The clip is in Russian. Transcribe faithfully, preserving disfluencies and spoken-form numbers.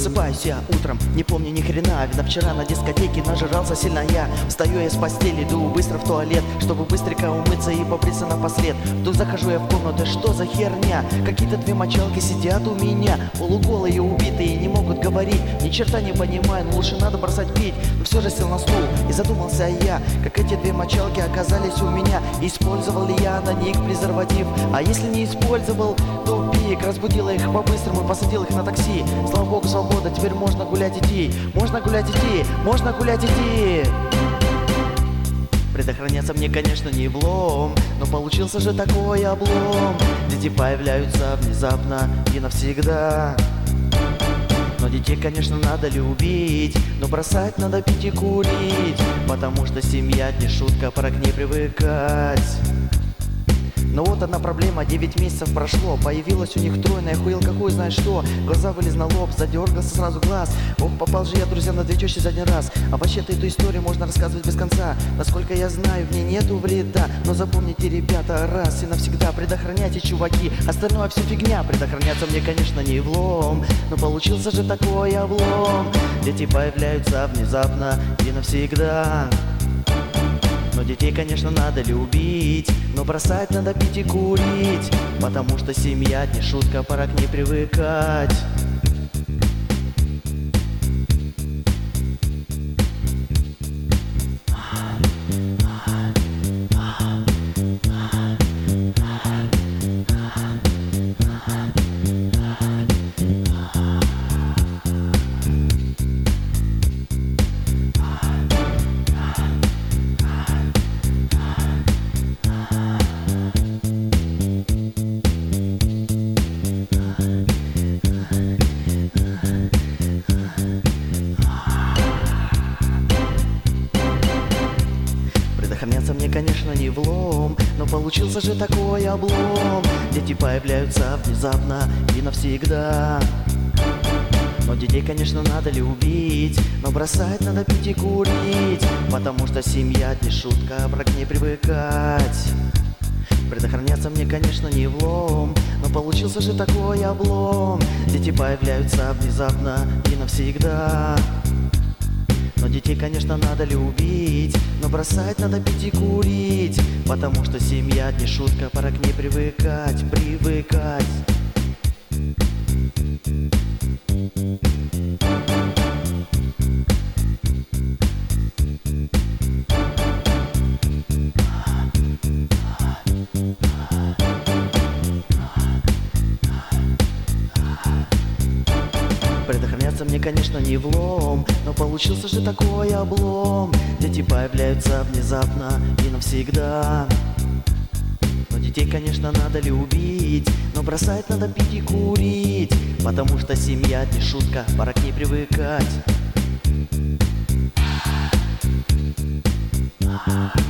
Просыпаюсь я утром, не помню ни хрена. Видно, вчера на дискотеке нажирался сильно я. Встаю я с постели, иду быстро в туалет, чтобы быстренько умыться и побриться напослед. Вдруг захожу я в комнату, что за херня? Какие-то две мочалки сидят у меня, полуголые, убитые, не могут говорить. Ни черта не понимаю, но лучше надо бросать пить. Но все же сел на стул и задумался я, как эти две мочалки оказались у меня. Использовал ли я на них презерватив? А если не использовал, то пик. Разбудила их по-быстрому и посадил их на такси. Слава богу, свобода, теперь можно гулять идти. Можно гулять идти, можно гулять идти. Предохраняться мне, конечно, не влом, но получился же такой облом. Дети появляются внезапно и навсегда. Но детей, конечно, надо любить, но бросать надо пить и курить, потому что семья не шутка, пора к ней привыкать. Но вот одна проблема, девять месяцев прошло, появилась у них тройная, охуел какой знаешь что. Глаза вылез на лоб, задергался сразу глаз. Ох, попал же я, друзья, на две тещи за один раз. А вообще-то эту историю можно рассказывать без конца. Насколько я знаю, в ней нету вреда. Но запомните, ребята, раз и навсегда, предохраняйте, чуваки, остальное все фигня. Предохраняться мне, конечно, не влом, но получился же такой облом. Дети появляются внезапно и навсегда. Но детей, конечно, надо любить, но бросать надо пить и курить, потому что семья не шутка, пора к ней привыкать. Предохраняться мне, конечно, не влом, но получился же такой облом. Дети появляются внезапно и навсегда. Но детей, конечно, надо любить, но бросать надо пить и курить, потому что семья не шутка, пора к ней привыкать. Предохраняться мне, конечно, не влом, но получился же такой облом. Дети появляются внезапно и навсегда. Но детей, конечно, надо любить, но бросать надо пить и курить, потому что семья не шутка, пора к ней привыкать, привыкать. Предохраняться мне, конечно, не влом, но получился же такой облом. Дети появляются внезапно и навсегда. Но детей, конечно, надо любить, но бросать надо пить и курить, потому что семья не шутка, пора к ней привыкать.